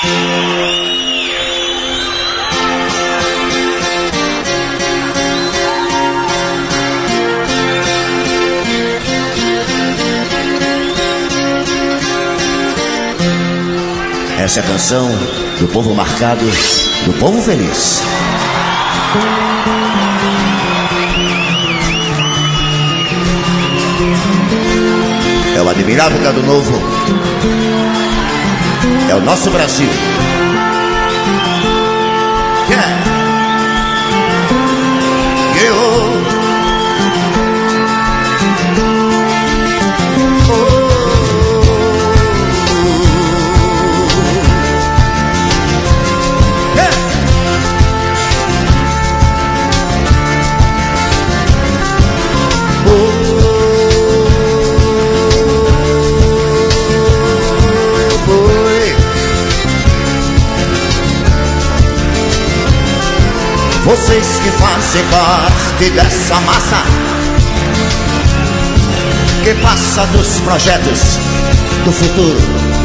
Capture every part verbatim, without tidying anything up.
Essa é a canção do povo marcado, do povo feliz. É o admirável Gado Novo. É o nosso Brasil. Yeah. Eu vocês que fazem parte dessa massa que passa dos projetos do futuro.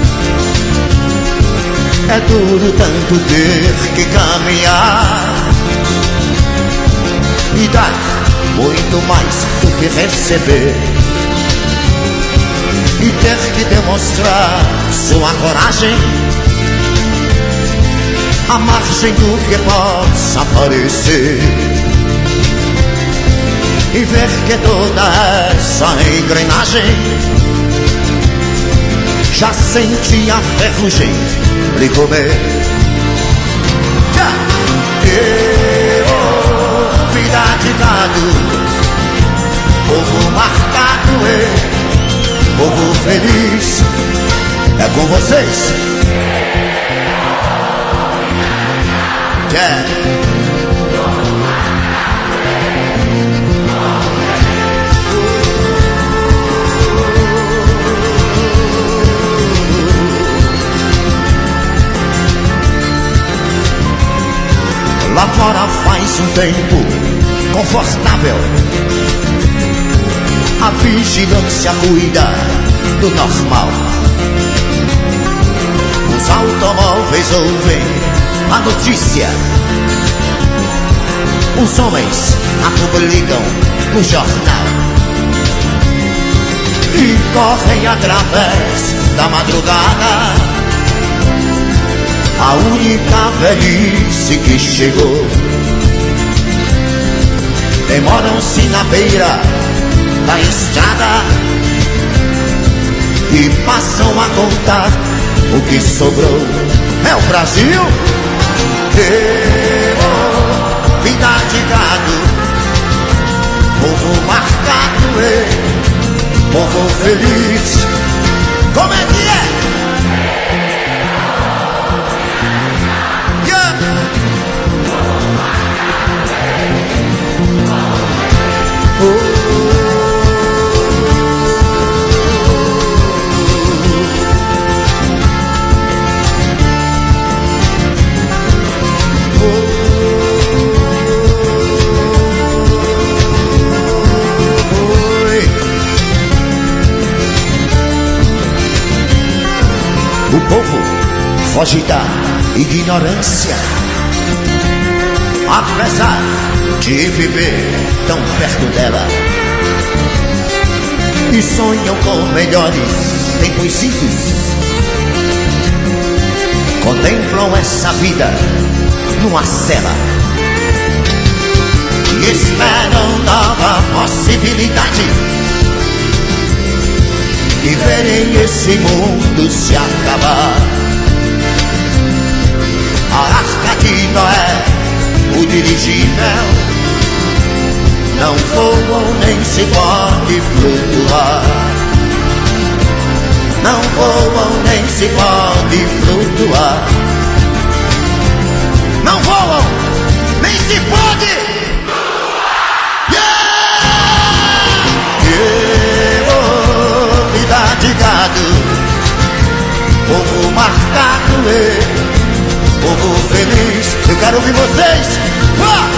É duro tanto ter que caminhar e dar muito mais do que receber, e ter que demonstrar sua coragem à margem do que possa aparecer, e ver que toda essa engrenagem já sente a ferrugem lhe comer. Eu, vida de gado, povo marcado, e povo feliz, é com vocês. Yeah. Lá fora faz um tempo confortável, a vigilância cuida do normal. Os automóveis ouvem a notícia, os homens a publicam no jornal e correm através da madrugada. A única velhice que chegou, demoram-se na beira da estrada e passam a contar o que sobrou. É o Brasil? Oh, vida de gado, povo marcado, e povo feliz. Como é que é? Yeah. Oh. O povo foge da ignorância, apesar de viver tão perto dela, e sonham com melhores tempos idos. Contemplam essa vida numa cela e esperam nova possibilidade e verem esse mundo se acabar. A arca de Noé, o dirigível, não voam nem se pode flutuar. Não voam nem se pode flutuar. Não voam nem se pode flutuar. Yeah! Yeah! Vida de gado, povo marcado, e povo feliz. Eu quero ouvir vocês. Ah!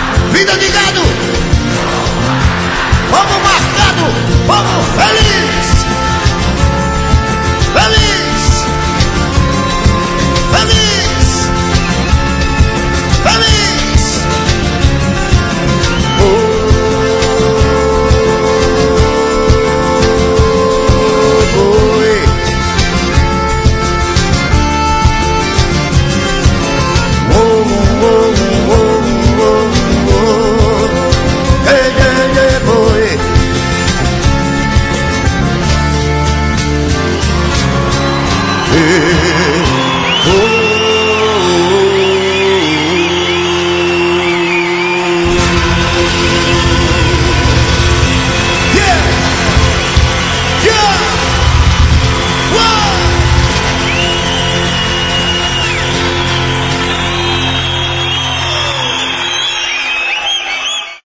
Vida de gado, povo marcado, povo feliz.